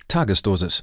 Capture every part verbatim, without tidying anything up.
Tagesdosis.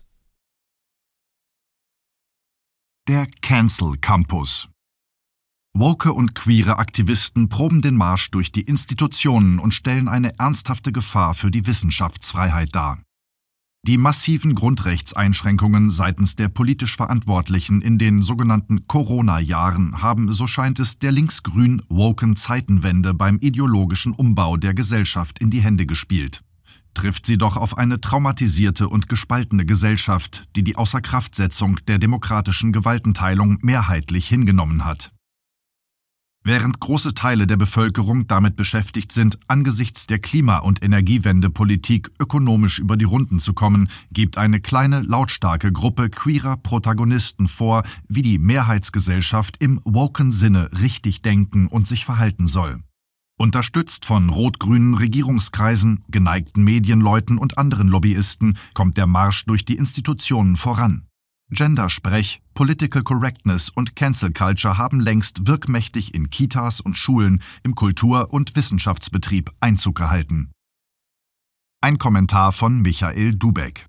Der Cancel Campus. Woke und queere Aktivisten proben den Marsch durch die Institutionen und stellen eine ernsthafte Gefahr für die Wissenschaftsfreiheit dar. Die massiven Grundrechtseinschränkungen seitens der politisch Verantwortlichen in den sogenannten Corona-Jahren haben, so scheint es, der linksgrün-woken Zeitenwende beim ideologischen Umbau der Gesellschaft in die Hände gespielt. Trifft sie doch auf eine traumatisierte und gespaltene Gesellschaft, die die Außerkraftsetzung der demokratischen Gewaltenteilung mehrheitlich hingenommen hat. Während große Teile der Bevölkerung damit beschäftigt sind, angesichts der Klima- und Energiewende-Politik ökonomisch über die Runden zu kommen, gibt eine kleine, lautstarke Gruppe queerer Protagonisten vor, wie die Mehrheitsgesellschaft im woken Sinne richtig denken und sich verhalten soll. Unterstützt von rot-grünen Regierungskreisen, geneigten Medienleuten und anderen Lobbyisten kommt der Marsch durch die Institutionen voran. Gendersprech, Political Correctness und Cancel Culture haben längst wirkmächtig in Kitas und Schulen, im Kultur- und Wissenschaftsbetrieb Einzug gehalten. Ein Kommentar von Michael Dubeck.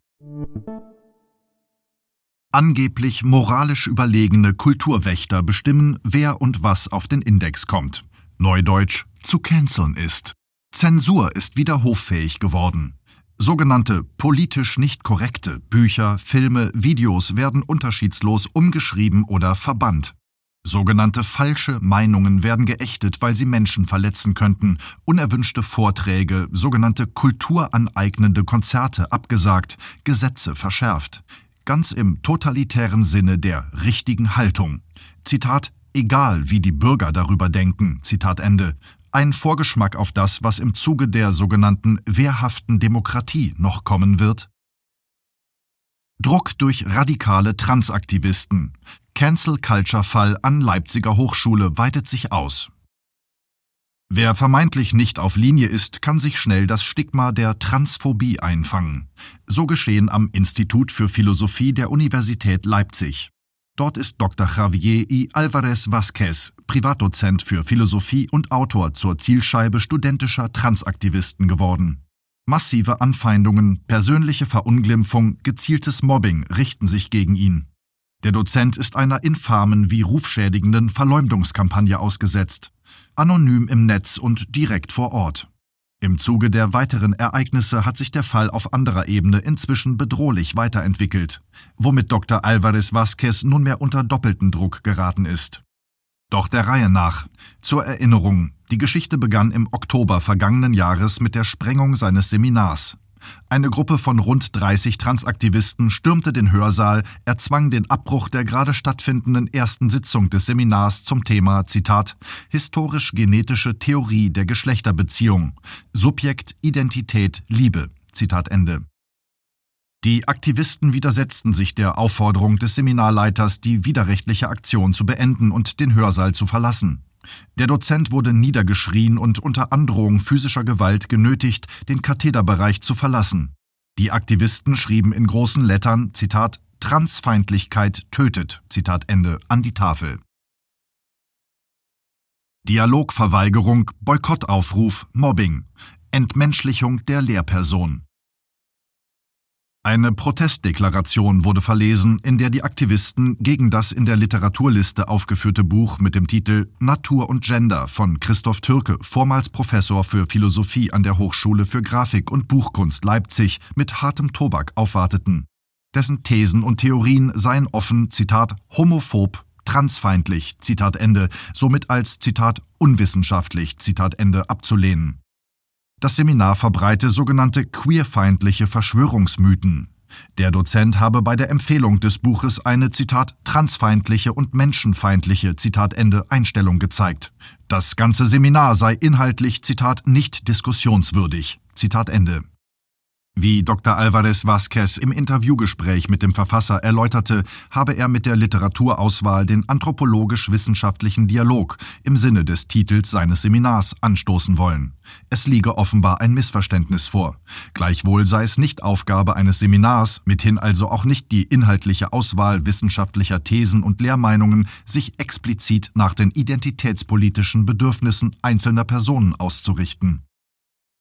Angeblich moralisch überlegene Kulturwächter bestimmen, wer und was auf den Index kommt. Neudeutsch zu canceln ist. Zensur ist wieder hoffähig geworden. Sogenannte politisch nicht korrekte Bücher, Filme, Videos werden unterschiedslos umgeschrieben oder verbannt. Sogenannte falsche Meinungen werden geächtet, weil sie Menschen verletzen könnten, unerwünschte Vorträge, sogenannte kulturaneignende Konzerte abgesagt, Gesetze verschärft. Ganz im totalitären Sinne der richtigen Haltung. Zitat, egal wie die Bürger darüber denken, Zitat Ende. Ein Vorgeschmack auf das, was im Zuge der sogenannten wehrhaften Demokratie noch kommen wird? Druck durch radikale Transaktivisten. Cancel-Culture-Fall an Leipziger Hochschule weitet sich aus. Wer vermeintlich nicht auf Linie ist, kann sich schnell das Stigma der Transphobie einfangen. So geschehen am Institut für Philosophie der Universität Leipzig. Dort ist Doktor Javier I. Alvarez Vázquez, Privatdozent für Philosophie und Autor zur Zielscheibe studentischer Transaktivisten geworden. Massive Anfeindungen, persönliche Verunglimpfung, gezieltes Mobbing richten sich gegen ihn. Der Dozent ist einer infamen wie rufschädigenden Verleumdungskampagne ausgesetzt. Anonym im Netz und direkt vor Ort. Im Zuge der weiteren Ereignisse hat sich der Fall auf anderer Ebene inzwischen bedrohlich weiterentwickelt, womit Doktor Alvarez Vázquez nunmehr unter doppelten Druck geraten ist. Doch der Reihe nach. Zur Erinnerung, die Geschichte begann im Oktober vergangenen Jahres mit der Sprengung seines Seminars. Eine Gruppe von rund dreißig Transaktivisten stürmte den Hörsaal, erzwang den Abbruch der gerade stattfindenden ersten Sitzung des Seminars zum Thema, Zitat, historisch-genetische Theorie der Geschlechterbeziehung, Subjekt, Identität, Liebe, Zitat Ende. Die Aktivisten widersetzten sich der Aufforderung des Seminarleiters, die widerrechtliche Aktion zu beenden und den Hörsaal zu verlassen. Der Dozent wurde niedergeschrien und unter Androhung physischer Gewalt genötigt, den Kathederbereich zu verlassen. Die Aktivisten schrieben in großen Lettern, Zitat, Transfeindlichkeit tötet, Zitat Ende, an die Tafel. Dialogverweigerung, Boykottaufruf, Mobbing, Entmenschlichung der Lehrperson. Eine Protestdeklaration wurde verlesen, in der die Aktivisten gegen das in der Literaturliste aufgeführte Buch mit dem Titel Natur und Gender von Christoph Türke, vormals Professor für Philosophie an der Hochschule für Grafik und Buchkunst Leipzig, mit hartem Tobak aufwarteten. Dessen Thesen und Theorien seien offen, Zitat, homophob, transfeindlich, Zitat Ende, somit als, Zitat, unwissenschaftlich, Zitat Ende, abzulehnen. Das Seminar verbreite sogenannte queerfeindliche Verschwörungsmythen. Der Dozent habe bei der Empfehlung des Buches eine, Zitat, transfeindliche und menschenfeindliche, Zitat Ende, Einstellung gezeigt. Das ganze Seminar sei inhaltlich, Zitat, nicht diskussionswürdig, Zitat Ende. Wie Doktor Alvarez Vázquez im Interviewgespräch mit dem Verfasser erläuterte, habe er mit der Literaturauswahl den anthropologisch-wissenschaftlichen Dialog im Sinne des Titels seines Seminars anstoßen wollen. Es liege offenbar ein Missverständnis vor. Gleichwohl sei es nicht Aufgabe eines Seminars, mithin also auch nicht die inhaltliche Auswahl wissenschaftlicher Thesen und Lehrmeinungen, sich explizit nach den identitätspolitischen Bedürfnissen einzelner Personen auszurichten.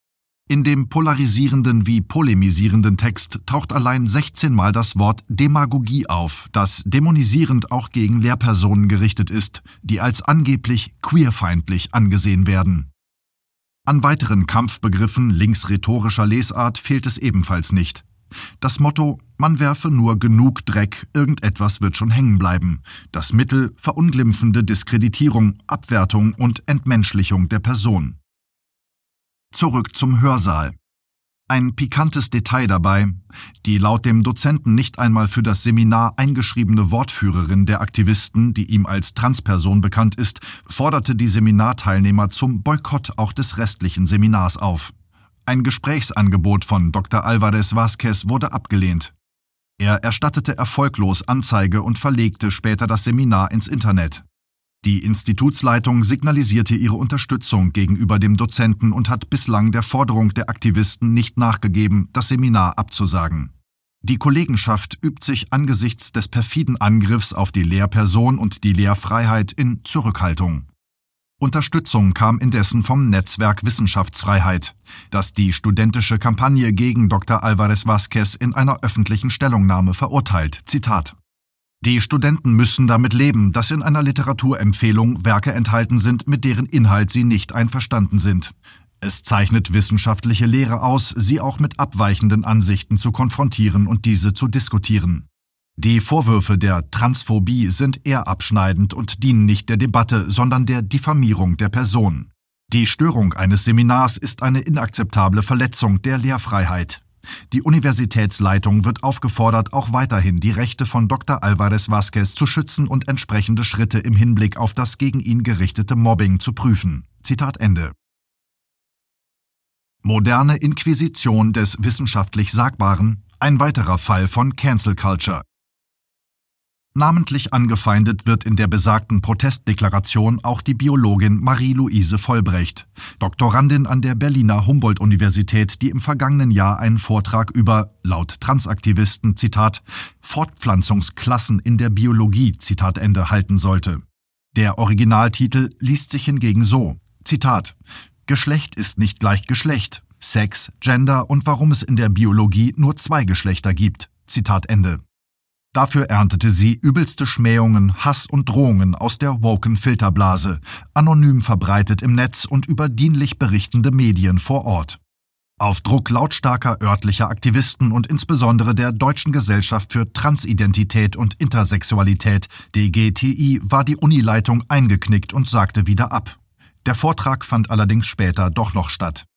In dem polarisierenden wie polemisierenden Text taucht allein sechzehn Mal das Wort Demagogie auf, das dämonisierend auch gegen Lehrpersonen gerichtet ist, die als angeblich queerfeindlich angesehen werden. An weiteren Kampfbegriffen linksrhetorischer Lesart fehlt es ebenfalls nicht. Das Motto »Man werfe nur genug Dreck, irgendetwas wird schon hängen bleiben«, das Mittel verunglimpfende Diskreditierung, Abwertung und Entmenschlichung der Person. Zurück zum Hörsaal. Ein pikantes Detail dabei: Die laut dem Dozenten nicht einmal für das Seminar eingeschriebene Wortführerin der Aktivisten, die ihm als Transperson bekannt ist, forderte die Seminarteilnehmer zum Boykott auch des restlichen Seminars auf. Ein Gesprächsangebot von Doktor Álvarez Vázquez wurde abgelehnt. Er erstattete erfolglos Anzeige und verlegte später das Seminar ins Internet. Die Institutsleitung signalisierte ihre Unterstützung gegenüber dem Dozenten und hat bislang der Forderung der Aktivisten nicht nachgegeben, das Seminar abzusagen. Die Kollegenschaft übt sich angesichts des perfiden Angriffs auf die Lehrperson und die Lehrfreiheit in Zurückhaltung. Unterstützung kam indessen vom Netzwerk Wissenschaftsfreiheit, das die studentische Kampagne gegen Doktor Álvarez Vázquez in einer öffentlichen Stellungnahme verurteilt. Zitat: Die Studenten müssen damit leben, dass in einer Literaturempfehlung Werke enthalten sind, mit deren Inhalt sie nicht einverstanden sind. Es zeichnet wissenschaftliche Lehre aus, sie auch mit abweichenden Ansichten zu konfrontieren und diese zu diskutieren. Die Vorwürfe der Transphobie sind eher abschneidend und dienen nicht der Debatte, sondern der Diffamierung der Person. Die Störung eines Seminars ist eine inakzeptable Verletzung der Lehrfreiheit. Die Universitätsleitung wird aufgefordert, auch weiterhin die Rechte von Doktor Álvarez Vázquez zu schützen und entsprechende Schritte im Hinblick auf das gegen ihn gerichtete Mobbing zu prüfen. Zitat Ende. Moderne Inquisition des wissenschaftlich Sagbaren, ein weiterer Fall von Cancel Culture. Namentlich angefeindet wird in der besagten Protestdeklaration auch die Biologin Marie-Louise Vollbrecht, Doktorandin an der Berliner Humboldt-Universität, die im vergangenen Jahr einen Vortrag über, laut Transaktivisten, Zitat, Fortpflanzungsklassen in der Biologie, Zitat Ende, halten sollte. Der Originaltitel liest sich hingegen so, Zitat, Geschlecht ist nicht gleich Geschlecht, Sex, Gender und warum es in der Biologie nur zwei Geschlechter gibt, Zitat Ende. Dafür erntete sie übelste Schmähungen, Hass und Drohungen aus der woken Filterblase, anonym verbreitet im Netz und über dienlich berichtende Medien vor Ort. Auf Druck lautstarker örtlicher Aktivisten und insbesondere der Deutschen Gesellschaft für Transidentität und Intersexualität, D G T I, war die Unileitung eingeknickt und sagte wieder ab. Der Vortrag fand allerdings später doch noch statt.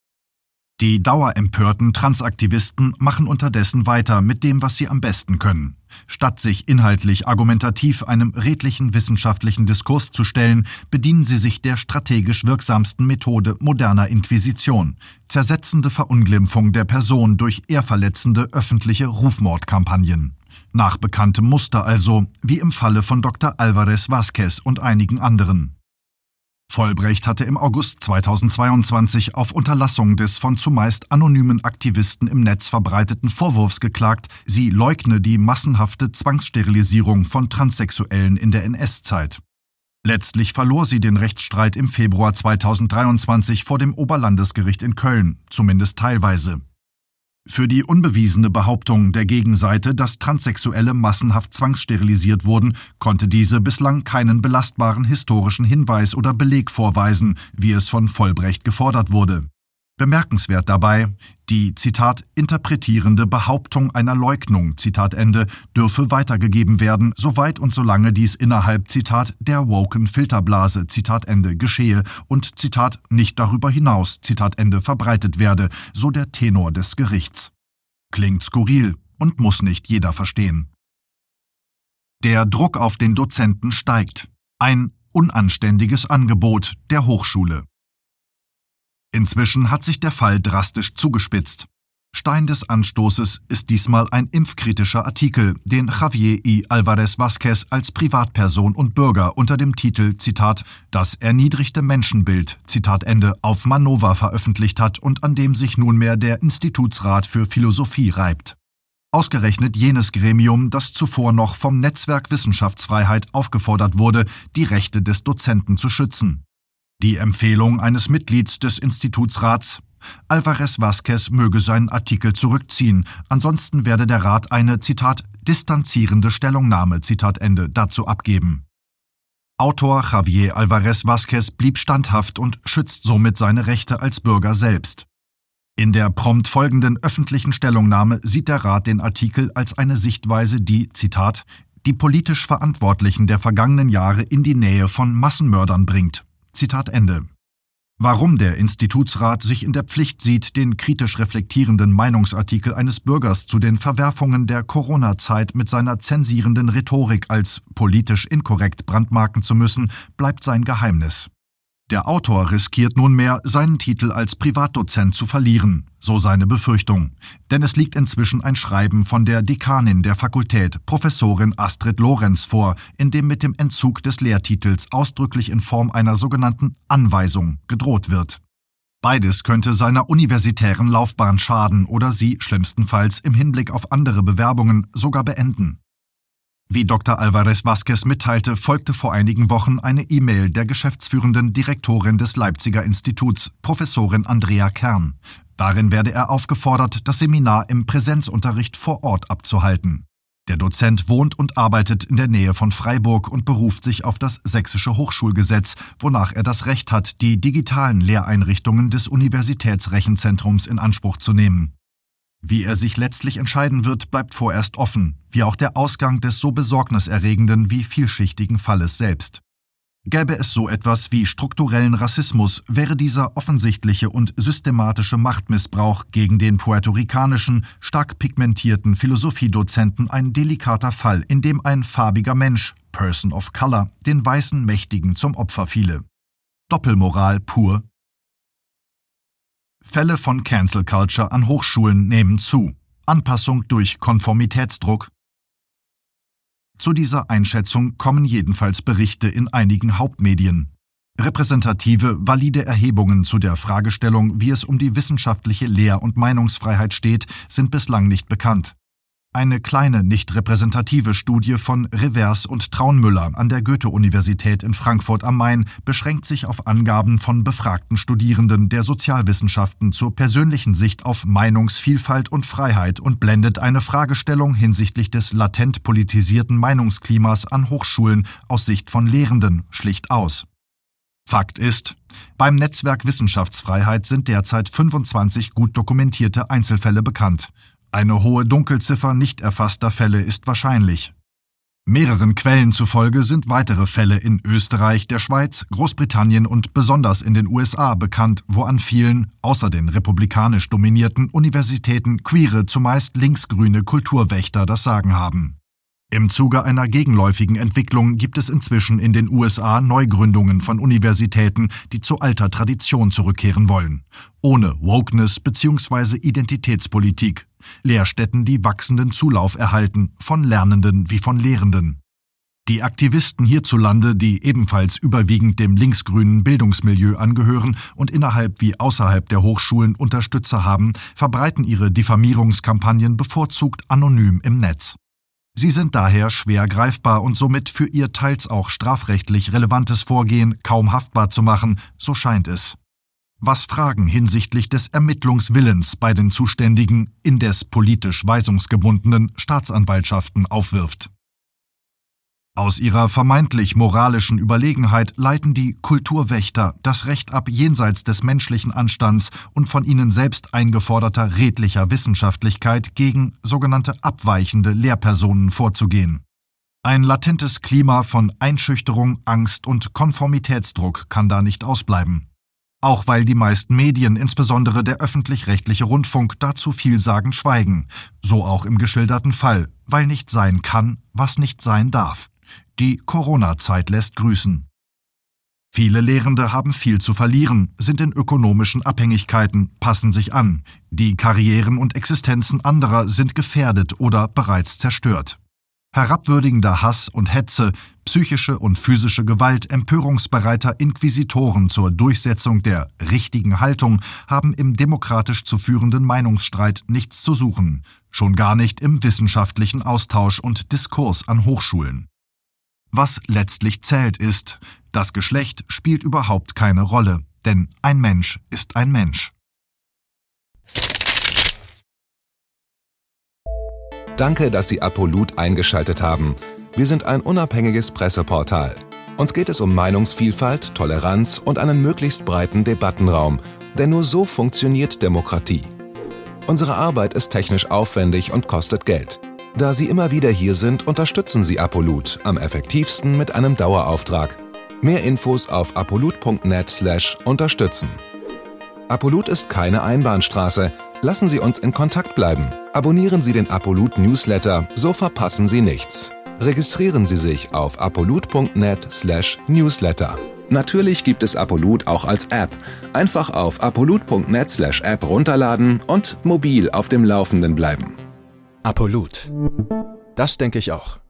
Die dauerempörten Transaktivisten machen unterdessen weiter mit dem, was sie am besten können. Statt sich inhaltlich argumentativ einem redlichen wissenschaftlichen Diskurs zu stellen, bedienen sie sich der strategisch wirksamsten Methode moderner Inquisition, zersetzende Verunglimpfung der Person durch ehrverletzende öffentliche Rufmordkampagnen. Nach bekanntem Muster also, wie im Falle von Doktor Álvarez Vázquez und einigen anderen. Vollbrecht hatte im August zweitausendzweiundzwanzig auf Unterlassung des von zumeist anonymen Aktivisten im Netz verbreiteten Vorwurfs geklagt, sie leugne die massenhafte Zwangssterilisierung von Transsexuellen in der N S-Zeit. Letztlich verlor sie den Rechtsstreit im Februar zweitausenddreiundzwanzig vor dem Oberlandesgericht in Köln, zumindest teilweise. Für die unbewiesene Behauptung der Gegenseite, dass Transsexuelle massenhaft zwangssterilisiert wurden, konnte diese bislang keinen belastbaren historischen Hinweis oder Beleg vorweisen, wie es von Vollbrecht gefordert wurde. Bemerkenswert dabei, die, Zitat, interpretierende Behauptung einer Leugnung, Zitat Ende, dürfe weitergegeben werden, soweit und solange dies innerhalb, Zitat, der woken Filterblase, Zitat Ende, geschehe und, Zitat, nicht darüber hinaus, Zitat Ende, verbreitet werde, so der Tenor des Gerichts. Klingt skurril und muss nicht jeder verstehen. Der Druck auf den Dozenten steigt. Ein unanständiges Angebot der Hochschule. Inzwischen hat sich der Fall drastisch zugespitzt. Stein des Anstoßes ist diesmal ein impfkritischer Artikel, den Javier I. Álvarez Vázquez als Privatperson und Bürger unter dem Titel, Zitat, das erniedrigte Menschenbild, Zitat Ende, auf Manova veröffentlicht hat und an dem sich nunmehr der Institutsrat für Philosophie reibt. Ausgerechnet jenes Gremium, das zuvor noch vom Netzwerk Wissenschaftsfreiheit aufgefordert wurde, die Rechte des Dozenten zu schützen. Die Empfehlung eines Mitglieds des Institutsrats, Alvarez Vázquez möge seinen Artikel zurückziehen, ansonsten werde der Rat eine, Zitat, distanzierende Stellungnahme, Zitat Ende, dazu abgeben. Autor Javier Alvarez Vázquez blieb standhaft und schützt somit seine Rechte als Bürger selbst. In der prompt folgenden öffentlichen Stellungnahme sieht der Rat den Artikel als eine Sichtweise, die, Zitat, die politisch Verantwortlichen der vergangenen Jahre in die Nähe von Massenmördern bringt. Zitat Ende. Warum der Institutsrat sich in der Pflicht sieht, den kritisch reflektierenden Meinungsartikel eines Bürgers zu den Verwerfungen der Corona-Zeit mit seiner zensierenden Rhetorik als politisch inkorrekt brandmarken zu müssen, bleibt sein Geheimnis. Der Autor riskiert nunmehr, seinen Titel als Privatdozent zu verlieren, so seine Befürchtung. Denn es liegt inzwischen ein Schreiben von der Dekanin der Fakultät, Professorin Astrid Lorenz, vor, in dem mit dem Entzug des Lehrtitels ausdrücklich in Form einer sogenannten Anweisung gedroht wird. Beides könnte seiner universitären Laufbahn schaden oder sie schlimmstenfalls im Hinblick auf andere Bewerbungen sogar beenden. Wie Doktor Alvarez Vázquez mitteilte, folgte vor einigen Wochen eine E-Mail der geschäftsführenden Direktorin des Leipziger Instituts, Professorin Andrea Kern. Darin werde er aufgefordert, das Seminar im Präsenzunterricht vor Ort abzuhalten. Der Dozent wohnt und arbeitet in der Nähe von Freiburg und beruft sich auf das Sächsische Hochschulgesetz, wonach er das Recht hat, die digitalen Lehreinrichtungen des Universitätsrechenzentrums in Anspruch zu nehmen. Wie er sich letztlich entscheiden wird, bleibt vorerst offen, wie auch der Ausgang des so besorgniserregenden wie vielschichtigen Falles selbst. Gäbe es so etwas wie strukturellen Rassismus, wäre dieser offensichtliche und systematische Machtmissbrauch gegen den puerto-ricanischen, stark pigmentierten Philosophiedozenten ein delikater Fall, in dem ein farbiger Mensch, Person of Color, den weißen Mächtigen zum Opfer fiele. Doppelmoral pur. Fälle von Cancel Culture an Hochschulen nehmen zu. Anpassung durch Konformitätsdruck. Zu dieser Einschätzung kommen jedenfalls Berichte in einigen Hauptmedien. Repräsentative, valide Erhebungen zu der Fragestellung, wie es um die wissenschaftliche Lehr- und Meinungsfreiheit steht, sind bislang nicht bekannt. Eine kleine, nicht repräsentative Studie von Revers und Traunmüller an der Goethe-Universität in Frankfurt am Main beschränkt sich auf Angaben von befragten Studierenden der Sozialwissenschaften zur persönlichen Sicht auf Meinungsvielfalt und Freiheit und blendet eine Fragestellung hinsichtlich des latent politisierten Meinungsklimas an Hochschulen aus Sicht von Lehrenden schlicht aus. Fakt ist, beim Netzwerk Wissenschaftsfreiheit sind derzeit fünfundzwanzig gut dokumentierte Einzelfälle bekannt. Eine hohe Dunkelziffer nicht erfasster Fälle ist wahrscheinlich. Mehreren Quellen zufolge sind weitere Fälle in Österreich, der Schweiz, Großbritannien und besonders in den U S A bekannt, wo an vielen, außer den republikanisch dominierten Universitäten, queere, zumeist linksgrüne Kulturwächter das Sagen haben. Im Zuge einer gegenläufigen Entwicklung gibt es inzwischen in den U S A Neugründungen von Universitäten, die zu alter Tradition zurückkehren wollen. Ohne Wokeness bzw. Identitätspolitik. Lehrstätten, die wachsenden Zulauf erhalten, von Lernenden wie von Lehrenden. Die Aktivisten hierzulande, die ebenfalls überwiegend dem linksgrünen Bildungsmilieu angehören und innerhalb wie außerhalb der Hochschulen Unterstützer haben, verbreiten ihre Diffamierungskampagnen bevorzugt anonym im Netz. Sie sind daher schwer greifbar und somit für ihr teils auch strafrechtlich relevantes Vorgehen kaum haftbar zu machen, so scheint es. Was Fragen hinsichtlich des Ermittlungswillens bei den zuständigen, indes politisch weisungsgebundenen Staatsanwaltschaften aufwirft. Aus ihrer vermeintlich moralischen Überlegenheit leiten die Kulturwächter das Recht ab, jenseits des menschlichen Anstands und von ihnen selbst eingeforderter redlicher Wissenschaftlichkeit gegen sogenannte abweichende Lehrpersonen vorzugehen. Ein latentes Klima von Einschüchterung, Angst und Konformitätsdruck kann da nicht ausbleiben. Auch weil die meisten Medien, insbesondere der öffentlich-rechtliche Rundfunk, dazu vielsagend schweigen, so auch im geschilderten Fall, weil nicht sein kann, was nicht sein darf. Die Corona-Zeit lässt grüßen. Viele Lehrende haben viel zu verlieren, sind in ökonomischen Abhängigkeiten, passen sich an. Die Karrieren und Existenzen anderer sind gefährdet oder bereits zerstört. Herabwürdigender Hass und Hetze, psychische und physische Gewalt empörungsbereiter Inquisitoren zur Durchsetzung der richtigen Haltung haben im demokratisch zu führenden Meinungsstreit nichts zu suchen, schon gar nicht im wissenschaftlichen Austausch und Diskurs an Hochschulen. Was letztlich zählt ist, das Geschlecht spielt überhaupt keine Rolle, denn ein Mensch ist ein Mensch. Danke, dass Sie Apolut eingeschaltet haben. Wir sind ein unabhängiges Presseportal. Uns geht es um Meinungsvielfalt, Toleranz und einen möglichst breiten Debattenraum, denn nur so funktioniert Demokratie. Unsere Arbeit ist technisch aufwendig und kostet Geld. Da Sie immer wieder hier sind, unterstützen Sie Apolut am effektivsten mit einem Dauerauftrag. Mehr Infos auf apolut punkt net slash unterstützen. Apolut ist keine Einbahnstraße. Lassen Sie uns in Kontakt bleiben. Abonnieren Sie den Apolut Newsletter, so verpassen Sie nichts. Registrieren Sie sich auf apolut punkt net slash newsletter. Natürlich gibt es Apolut auch als App. Einfach auf apolut punkt net slash app runterladen und mobil auf dem Laufenden bleiben. Apolut. Das denke ich auch.